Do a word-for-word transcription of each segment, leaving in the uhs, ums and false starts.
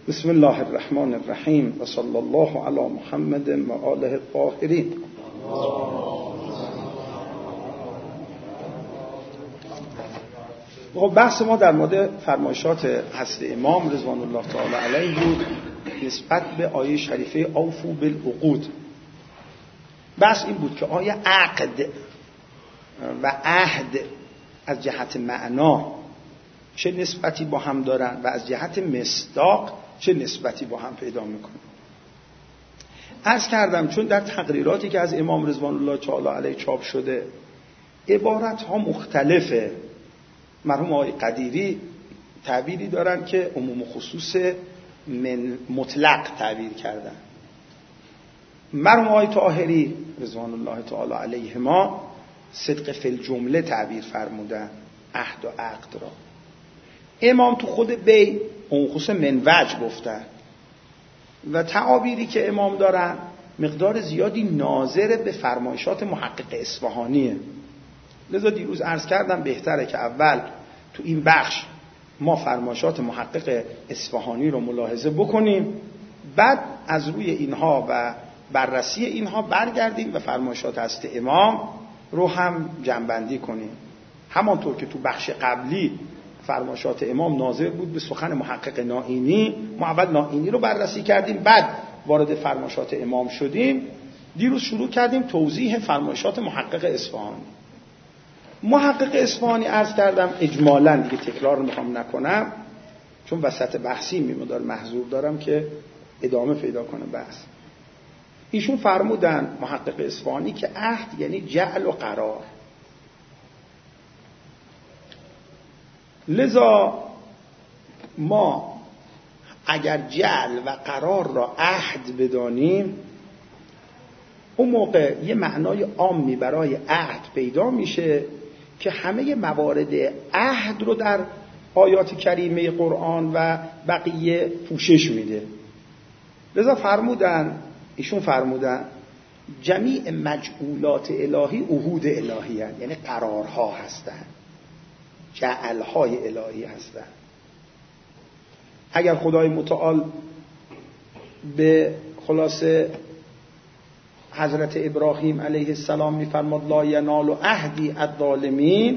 بسم الله الرحمن الرحیم و صلی الله علی محمد و آله الطاهرین. خب بحث ما در مورد فرمایشات حضرت امام رضوان الله تعالی علیه بود نسبت به آیه شریفه اوفوا بالعقود. بحث این بود که آیا عقد و عهد از جهت معنا چه نسبتی با هم دارن و از جهت مصداق چه نسبتی با هم پیدا میکنن. عرض کردم چون در تقریراتی که از امام رضوان الله تعالی علیه چاپ شده عبارت ها مختلفه. مرحوم آقای قدیری تعبیری دارن که عموم و خصوص من مطلق تعبیر کردن. مرحوم آقای طاهری رضوان الله تعالی علیهما صدق فی الجمله تعبیر فرمودن عهد و عقد را. امام تو خود بی اون خصوص من وجه گفتن و تعابیری که امام دارن مقدار زیادی ناظر به فرمایشات محقق اصفهانیه. لذا دیروز عرض کردم بهتره که اول تو این بخش ما فرمایشات محقق اصفهانی رو ملاحظه بکنیم، بعد از روی اینها و بررسی اینها برگردیم و فرمایشات حضرت امام رو هم جمع‌بندی کنیم. همانطور که تو بخش قبلی فرمایشات امام ناظر بود به سخن محقق نائینی، ما اول نائینی رو بررسی کردیم بعد وارد فرمایشات امام شدیم. دیروز شروع کردیم توضیح فرمایشات محقق اصفهانی. محقق اصفهانی عرض کردم اجمالاً، دیگه تکرار رو میخوام نکنم چون وسط بحثی میمدار محضور دارم که ادامه پیدا کنه بحث. ایشون فرمودن محقق اصفهانی که عهد یعنی جعل و قرار. لذا ما اگر جعل و قرار را عهد بدانیم اون موقع یه معنای عامی برای عهد پیدا میشه که همه موارد عهد رو در آیات کریمه قرآن و بقیه پوشش میده. لذا فرمودن ایشون فرمودن جمیع مجعولات الهی عهود الهی هستند، یعنی قرارها هستند، جعلهای الهی هستند. اگر خدای متعال به خلاصه حضرت ابراهیم علیه السلام میفرماد لا ینال عهدی الظالمین،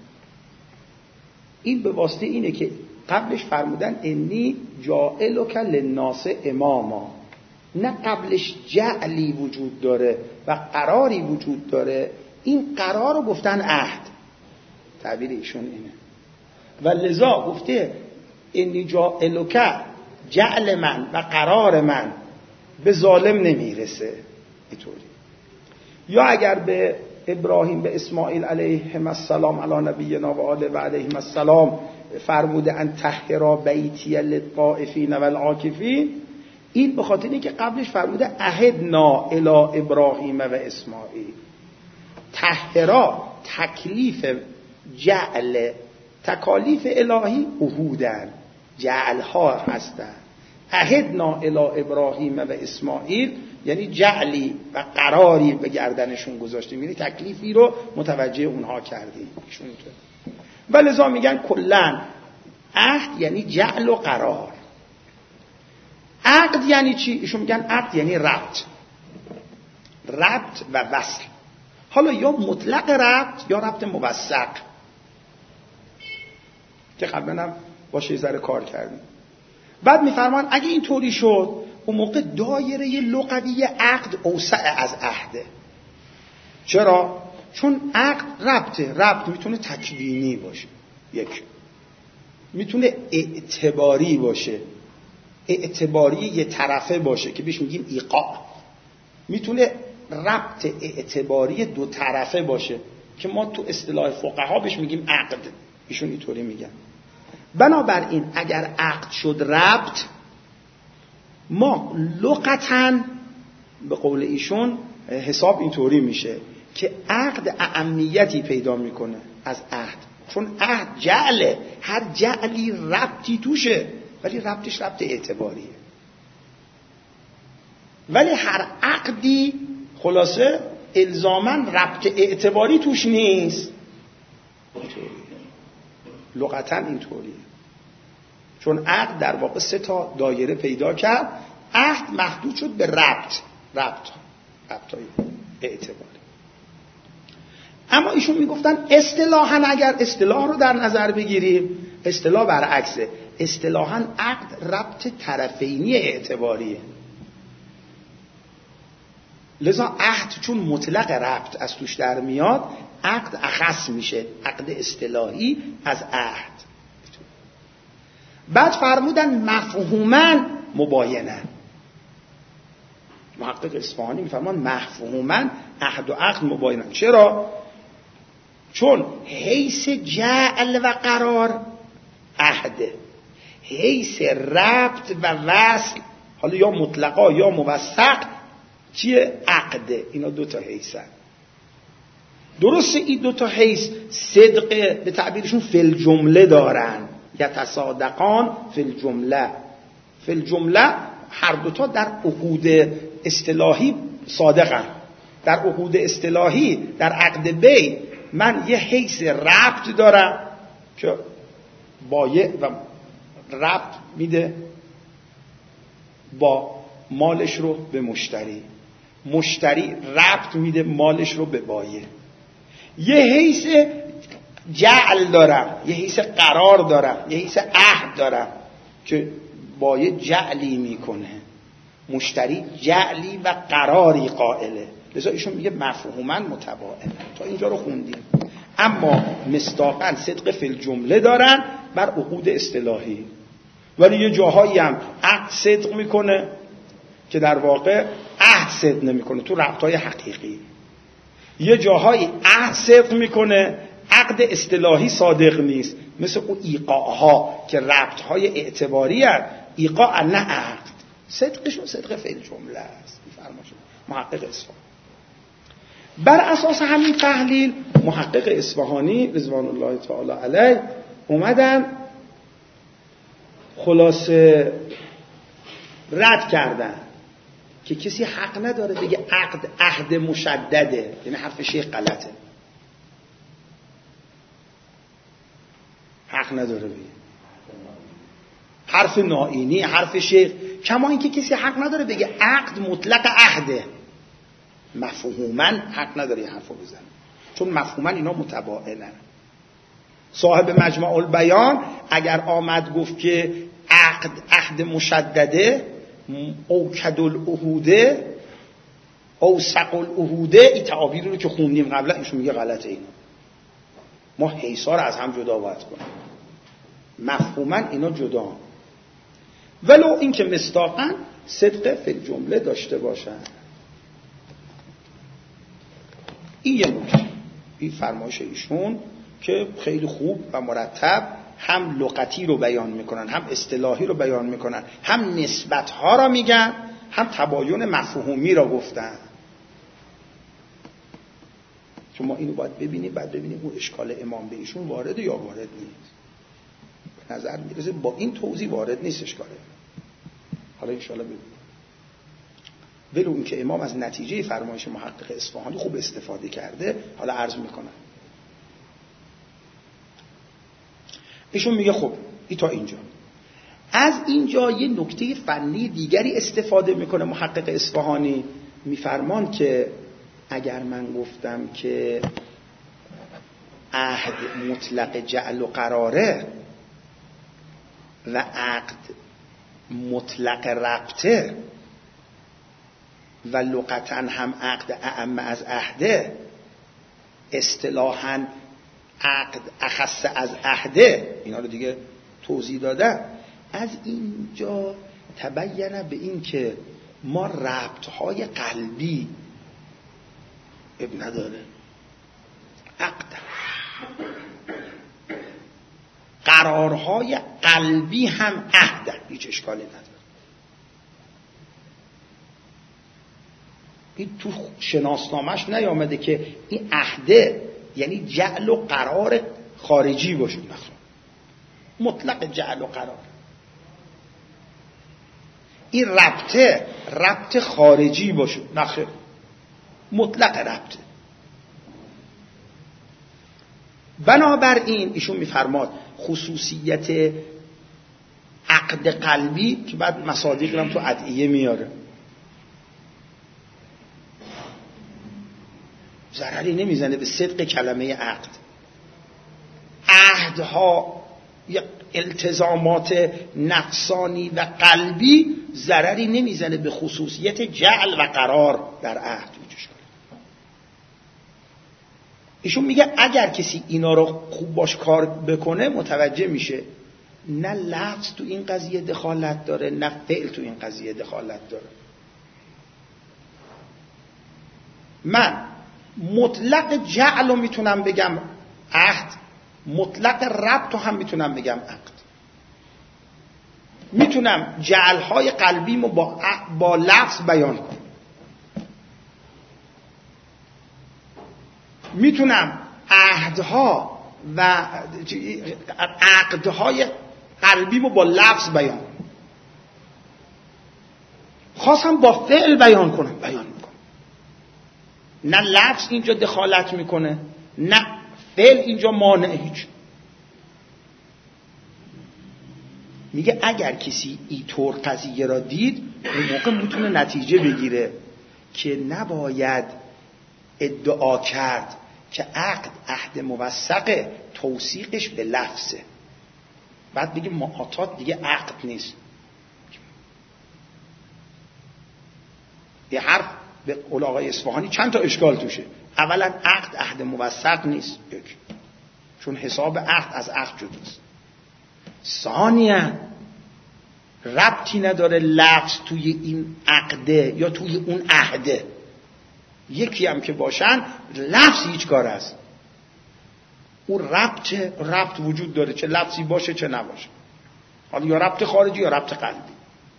این به واسطه اینه که قبلش فرمودن انی جاعلک للناس اماما، نه قبلش جعلی وجود داره و قراری وجود داره. این قرار رو گفتن عهد، تعبیر ایشون اینه. و لذا گفته انی جاعلک، جعل من و قرار من به ظالم نمیرسه اینطوری. یا اگر به ابراهیم به اسماعیل علیهم السلام علی نبینا و آله و علیهم السلام فرموده ان طهرا بیتی للطائفین والعاکفین، این به خاطر اینکه قبلش فرموده عهدنا الی ابراهیم و اسماعیل. طهرا تکلیف جعل، تکالیف الهی عهودن، جعلها هستن. عهدنا الی ابراهیم و اسماعیل یعنی جعلی و قراری به گردنشون گذاشتیم، یعنی تکلیفی رو متوجه اونها کردیم. و لذا میگن کلن عهد یعنی جعل و قرار. عقد یعنی چی؟ ایشون میگن عقد یعنی ربط، ربط و وصل. حالا یا مطلق ربط یا ربط موثق که قبلا هم باشه ذره کار کردیم. بعد میفرمان اگه این طوری شد اون موقع دایره لغوی عقد اوسع از عهده. چرا؟ چون عقد ربطه. ربط میتونه تکوینی باشه، یک میتونه اعتباری باشه، اعتباری یه طرفه باشه که بهش میگیم ایقاع. میتونه ربط اعتباری دو طرفه باشه که ما تو اصطلاح فقها بهش میگیم عقد. ایشون اینطوری میگن. بنابراین اگر عقد شد ربط، ما لغتاً به قول ایشون حساب اینطوری میشه که عقد اهمیتی پیدا میکنه از عهد، چون عهد جعله، هر جعلی ربطی توشه ولی ربطش ربط اعتباریه. ولی هر عقدی خلاصه الزاماً ربط اعتباری توش نیست. لغتاً اینطوریه. چون عقد در واقع سه تا دایره پیدا کرد. عهد محدود شد به ربط ربط ربطای اعتباری. اما ایشون میگفتن اصطلاحاً اگر اصطلاح رو در نظر بگیریم، اصطلاح برعکسه. اصطلاحاً عقد ربط طرفینی اعتباریه. لذا عهد چون مطلق ربط از توش در میاد، عقد اخص میشه، عقد اصطلاحی از عهد. بعد فرمودن مفهوماً مباینن. محقق اصفهانی میفرمان مفهوماً عهد و عقد مباینن. چرا؟ چون حیث جعل و قرار عهده، حیث ربط و وصل، حالا یا مطلقا یا موثق، چیه؟ عقده. اینا دو تا حیثن. درسته این دو تا حیث صدق به تعبیرشون فی الجمله دارن، یتصادقان فی الجمله. فی الجمله هر دوتا در عقود اصطلاحی صادقن. در عقود اصطلاحی در عقد بی من یه حیث ربط دارم که بایع و ربط میده با مالش رو به مشتری، مشتری ربط میده مالش رو به بایع. یه حیث جعل دارم، یه حیث قرار دارم، یه حیث عهد دارم که بایع جعلی میکنه، مشتری جعلی و قراری قائله. لذا ایشون میگه مفهوماً متباین. تا اینجا رو خوندیم. اما مصداقاً صدق فی الجمله دارن بر عقود اصطلاحی، ولی یه جاهایی هم عقد صدق میکنه که در واقع عهد صدق نمیکنه تو ربطهای حقیقی. یه جاهایی عهد صدق میکنه، عقد اصطلاحی صادق نیست، مثل اون ایقاعها که ربطهای اعتباری هست، ایقاع نه عقد. صدقشون صدق فی الجمله است. میفرماشه محقق اصفهانی. بر اساس همین تحلیل محقق اصفهانی رضوان الله تعالی علیه اومدن خلاصه رد کردن که کسی حق نداره بگه عقد عهد مشدده، یعنی حرف شیخ غلطه، حق نداره بگه حرف نائینی، حرف شیخ. کما اینکه کسی حق نداره بگه عقد مطلق عهده، مفهوماً حق نداره این حرفو بزنه، چون مفهوماً اینا متباینن. صاحب مجمع البیان اگر آمد گفت که عقد عهد مشدده، اوکد العهوده، اوثق العهوده، این تعابیر رو که خوندیم قبلا، ایشون میگه غلطه. اینا ما حیثا رو از هم جدا باید کنیم، مفهوماً اینا جدا، ولو این که مصداقاً صدق فی الجمله داشته باشن. این یه نکته، این فرمایش ایشون که خیلی خوب و مرتب هم لغتی رو بیان میکنن، هم اصطلاحی رو بیان میکنن، هم نسبتها رو میگن، هم تباین مفهومی رو گفتن. چون ما اینو باید ببینیم، بعد ببینیم اون اشکال امام به ایشون وارد یا وارد نیست. به نظر میرسه با این توضیح وارد نیست اشکاله. حالا انشاءالله ببینیم. ولو این که امام از نتیجه فرمایش محقق اصفهانی خوب استفاده کرده، حالا عرض میکنم. ایشون میگه خب این تا اینجا. از اینجا یه نکته فنی دیگری استفاده میکنه محقق اصفهانی. میفرمان که اگر من گفتم که عهد مطلق جعل و قراره و عقد مطلق ربطه و لغتاً هم عقد اعم از عهده، اصطلاحاً عقد اخص از عهده، اینا رو دیگه توضیح دادن. از اینجا تبینه به این که ما ربطهای قلبی اب نداره، عقد قرارهای قلبی هم عهد، هیچ اشکالی نداره. این تو شناسنامش نیامده که این عهده یعنی جعل و قرار خارجی باشه، نخیر، مطلق جعل و قرار. این ربطه ربط خارجی باشه، نخیر، مطلق ربطه. بنابراین ایشون میفرماد خصوصیت عقد قلبی که بعد مصادیق هم تو ادعیه میاره، ضرری نمیزنه به صدق کلمه عقد. عهدها یا التزامات نفسانی و قلبی ضرری نمیزنه به خصوصیت جعل و قرار در عهد وجود کنه. ایشون میگه اگر کسی اینا رو خوب باش کار بکنه متوجه میشه نه لفظ تو این قضیه دخالت داره نه فعل تو این قضیه دخالت داره. من مطلق جعل رو میتونم بگم عهد، مطلق ربط رو هم میتونم بگم عقد. میتونم جعلهای قلبیمو با با لفظ بیان کنم، میتونم عهدها و عقدهای قلبیمو با لفظ بیان کنم، خواستم با فعل بیان کنم بیان میکنم. نه لفظ اینجا دخالت میکنه نه فعل اینجا مانع هیچ. میگه اگر کسی اینطور قضیه را دید اون موقع میتونه نتیجه بگیره که نباید ادعا کرد که عقد عهد موثق توثیقش به لفظه، بعد بگه معاطات دیگه عقد نیست. یه حرف به قول آقای اصفهانی چند تا اشکال توشه. اولا عقد عهد موثق نیست، یک، چون حساب عقد از عقد جداست. ثانیاً ربطی نداره لفظ توی این عقده یا توی اون عهده، یکی هم که باشن لفظ هیچ کار است. اون ربط ربط وجود داره، چه لفظی باشه چه نباشه، حالا یا ربط خارجی یا ربط قلبی.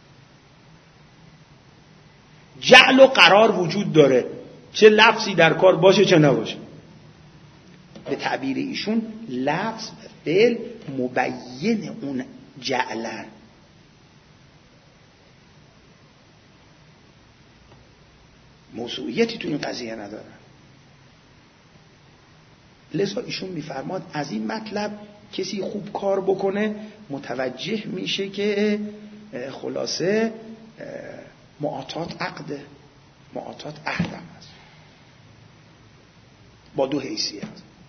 جعل و قرار وجود داره، چه لفظی در کار باشه چه نباشه. به تعبیر ایشون لفظ و فعل مبین اون جعلن. موضوعیتی تو این قضیه ندارن. لذا ایشون میفرماد از این مطلب کسی خوب کار بکنه متوجه میشه که خلاصه معاطات عقده، معاطات عهدم هست با دو حیثیت.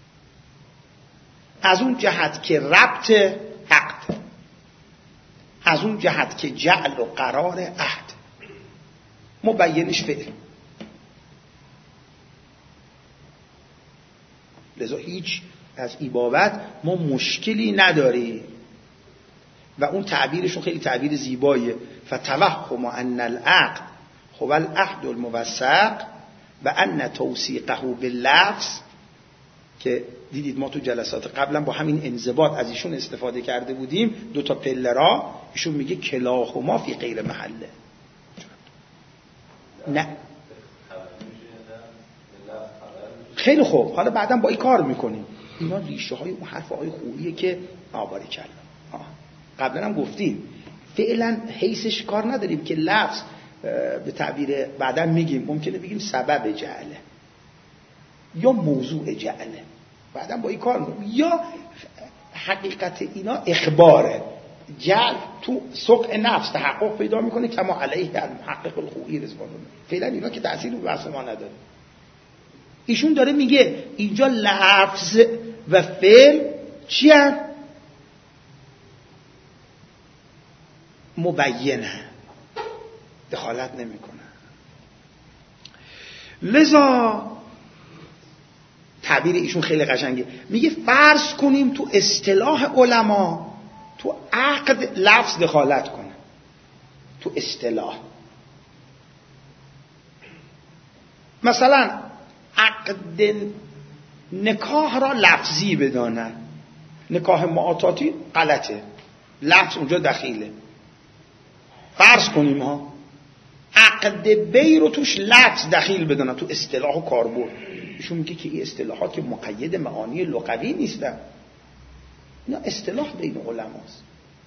از اون جهت که ربط عقد، از اون جهت که جعل و قرار عهد، مبینش فعل. لذا هیچ از این بابت ما مشکلی نداریم و اون تعبیرشون خیلی تعبیر زیباییه. فتوهم ان العقد هو العهد الموثق و ان توثیقه باللفظ، که دیدید ما تو جلسات قبلا با همین انضباط از ایشون استفاده کرده بودیم، دو تا پله را. ایشون میگه کلاهما فی غیر محله. نه خیلی خوب، حالا بعداً با این کار میکنیم. اینا ریشه های اون حرف های خوبیه که آباری کردم. قبلا هم گفتیم فعلا حیثش کار نداریم که لفظ به تعبیر بعداً میگیم، ممکنه بگیم سبب جعله یا موضوع جعله، بعداً با این کار میکنیم. یا حقیقت اینا اخباره، جعل تو سقع نفس تحقق پیدا میکنه کما علیه المحقق الخوئی رضوان الله. فعلا اینا که تأثیری به بحث ما نداره. ایشون داره میگه اینجا لفظ و فعل چی هست؟ مبینه، دخالت نمیکنه. لذا تعبیر ایشون خیلی قشنگه، میگه فرض کنیم تو اصطلاح علما تو عقد لفظ دخالت کنه، تو اصطلاح مثلا عقد نکاح را لفظی بدانن، نکاح معاطاتی غلطه، لفظ اونجا دخیله. فرض کنیم ها عقد بی رو توش لفظ دخیل بدانن تو اصطلاح و کاربرد. ایشون میگه که این اصطلاحات که مقید معانی لغوی نیستن، اینا اصطلاح بین علماست.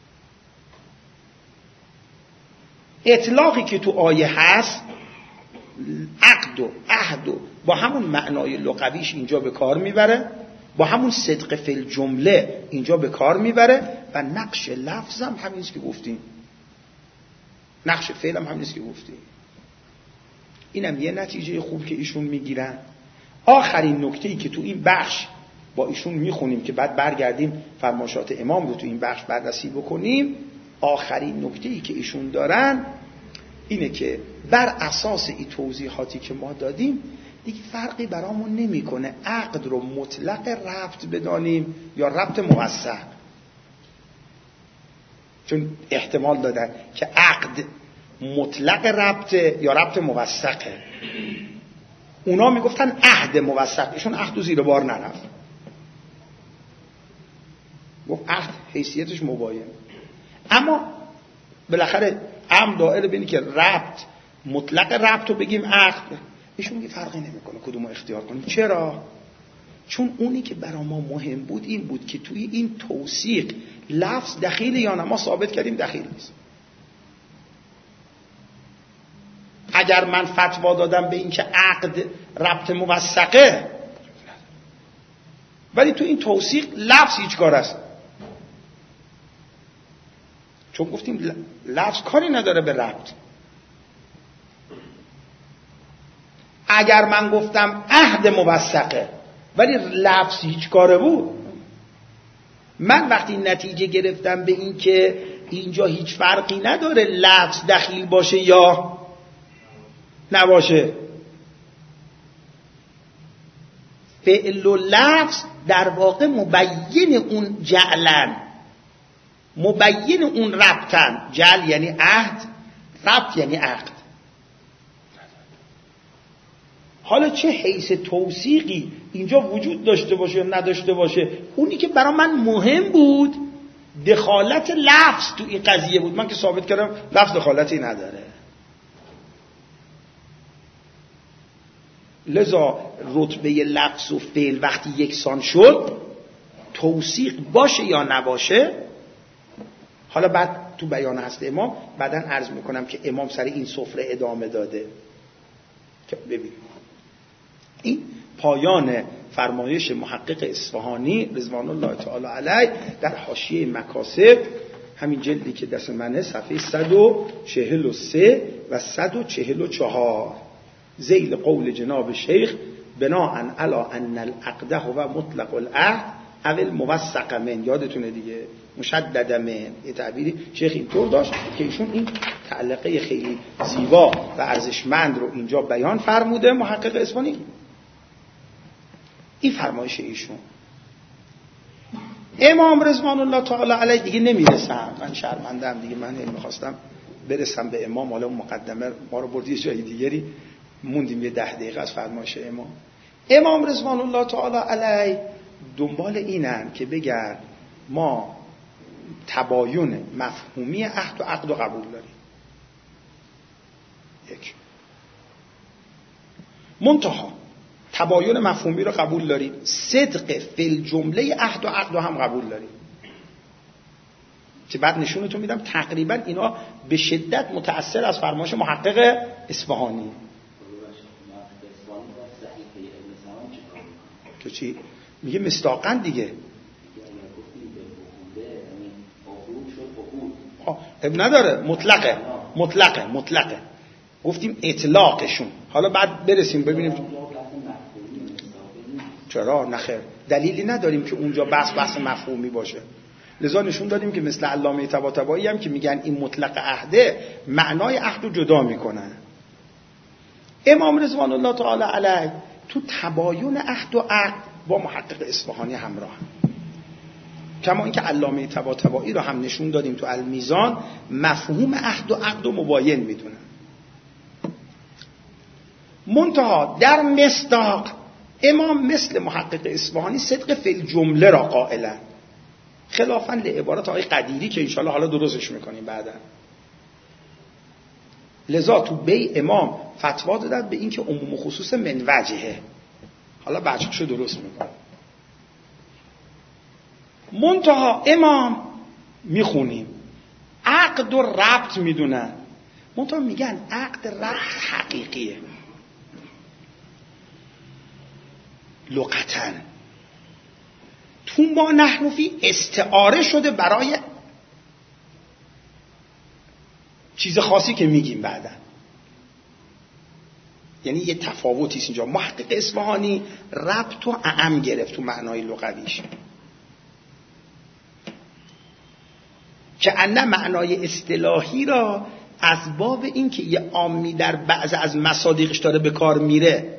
اطلاقی که تو آیه هست عقد و عهد و با همون معنای لغویش اینجا به کار میبره، با همون صدق فی الجمله اینجا به کار میبره، و نقش لفظ هم همین است که گفتیم، نقش فعل هم همین است که گفتیم. اینم یه نتیجه خوب که ایشون میگیرن. آخرین نکته‌ای که تو این بخش با ایشون میخونیم که بعد برگردیم فرمایشات امام رو تو این بخش بررسی بکنیم، آخرین نکته‌ای که ایشون دارن اینه که بر اساس این توضیحاتی که ما دادیم دیگه فرقی برامون نمیکنه عقد رو مطلق ربط بدانیم یا ربط موثق، چون احتمال دادن که عقد مطلق ربطه یا ربط موثقه. اونا میگفتن عهد موثق، ایشون عهد و زیر بار نرفت، گفت عهد حیثیتش مباین. اما بالاخره هم دائره بینی که ربط مطلق ربط رو بگیم عقد، ایشون میگه فرقی نمیکنه کدومو اختیار کنیم. چرا؟ چون اونی که برای ما مهم بود این بود که توی این توثیق لفظ دخیل یا نه. ما ثابت کردیم دخیل نیست. اگر من فتوا دادم به این که عقد ربط موثقه، ولی تو این توثیق لفظ هیچ کار است، چون گفتیم لفظ کاری نداره به ربط. اگر من گفتم عهد موثقه ولی لفظ هیچ کاره بود، من وقتی نتیجه گرفتم به این که اینجا هیچ فرقی نداره لفظ دخیل باشه یا نباشه، فعل و لفظ در واقع مبین اون جعلن، مبین اون ربطن. جعل یعنی عهد، ربط یعنی عقد. حالا چه حیث توثیقی اینجا وجود داشته باشه یا نداشته باشه، اونی که برای من مهم بود دخالت لفظ تو این قضیه بود. من که ثابت کردم لفظ دخالتی نداره، لذا رتبه لفظ و فعل وقتی یکسان شد، توثیق باشه یا نباشه. حالا بعد تو بیان هست امام بعدن عرض میکنم که امام سر این سفره ادامه داده که ببینیم. این پایان فرمایش محقق اصفهانی رضوان الله تعالی علیه در حاشیه مکاسب، همین جلدی که دست منه، صفحه صد و چهل و سه و صد و چهل و چهار، ذیل قول جناب شیخ بناء علی ان العقد هو مطلق العهد او الموثق من. یادتونه دیگه، مشدد من، یه تعبیری شیخ اینطور داشت که ایشون این تعلقه خیلی زیبا و ارزشمند رو اینجا بیان فرموده محقق اصفهانی. این فرمایش ایشون. امام رضوان الله تعالی علیه دیگه نمیرسم، من شرمندم دیگه، من میخواستم برسم به امام، حالا مقدمه ما رو بردی جای دیگری، موندیم یه ده دقیقه از فرمایش امام. امام رضوان الله تعالی علیه دنبال اینن که بگن ما تباین مفهومی عهد و عقد رو قبول داریم، یک منتها تباین مفهومی رو قبول داریم، صدق فی جمله عهد و عقد رو هم قبول داریم، که بعد نشونتون میدم تقریبا اینا به شدت متأثر از فرمایش محقق اصفهانی. که چی؟ میگه مصداقاً دیگه. اب نداره، مطلقه مطلقه مطلقه گفتیم اطلاقشون. حالا بعد برسیم ببینیم چرا نخیر، دلیلی نداریم که اونجا بحث بحث مفهومی باشه. لذا نشون دادیم که مثل علامه طباطبایی هم که میگن این مطلق عهده، معنای عهد رو جدا میکنن. امام رضوان الله تعالی علیه تو تباین عهد و عقد با محقق اصفهانی همراه، کما اینکه علامه طباطبایی رو هم نشون دادیم تو المیزان مفهوم عهد و عقد رو مباین میدونن. منتها در مصداق امام مثل محقق اصفهانی صدق فی الجمله را قائلن، خلافاً لعبارت آقای قدیری که انشاءالله حالا درستش میکنیم بعدا. لذا تو بی امام فتوا دادن به این که عموم و خصوص من وجهه، حالا وجهشو درست میکنم. منتها امام میخونیم عقد و ربط میدونن، منتها میگن عقد ربط حقیقیه لغتن، تو تو ما نحن فی استعاره شده برای چیز خاصی که میگیم بعدا. یعنی یه تفاوتی است اینجا. محقق اصفهانی ربط و اعم گرفت تو معنای لغویش، که انه معنای اصطلاحی را از باب این که یه عامی در بعض از مصادیقش داره به کار میره،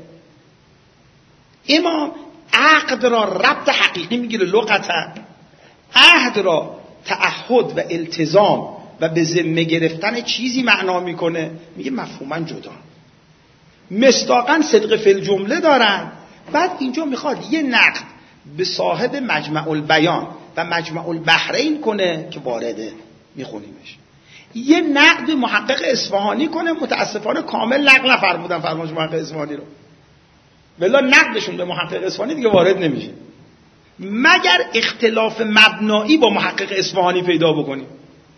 امام عقد را ربط حقیقی میگیره لغتا، عهد را تعهد و التزام و به ذمه گرفتن چیزی معنا میکنه، میگه مفهوما جدا. مصداقاً صدق فی الجمله دارن. بعد اینجا میخواد یه نقد به صاحب مجمع البیان و مجمع البحرین کنه که وارده، میخونیمش. یه نقد محقق اصفهانی کنه، متاسفانه کامل نقل نفرمودن فرمایش محقق اصفهانی رو، ولی نقدشون به محقق اصفهانی دیگه وارد نمیشه مگر اختلاف مبنایی با محقق اصفهانی پیدا بکنیم.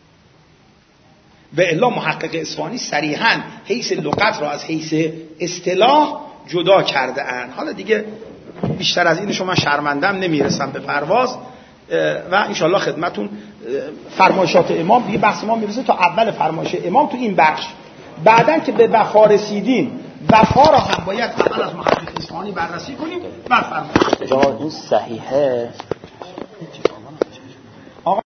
و الا محقق اصفهانی صریحاً حیث لغت را از حیث اصطلاح جدا کرده اند. حالا دیگه بیشتر از اینشو من شرمندم، نمیرسم به پرواز و انشالله خدمتون فرمایشات امام دیگه بحث ما میرسه تا اول فرمایش امام تو این بخش. بعدن که به وفا رسیدیم، وفا را هم باید اول از محقق اصفهانی بررسی کنیم بعد فرمایش. این صحیحه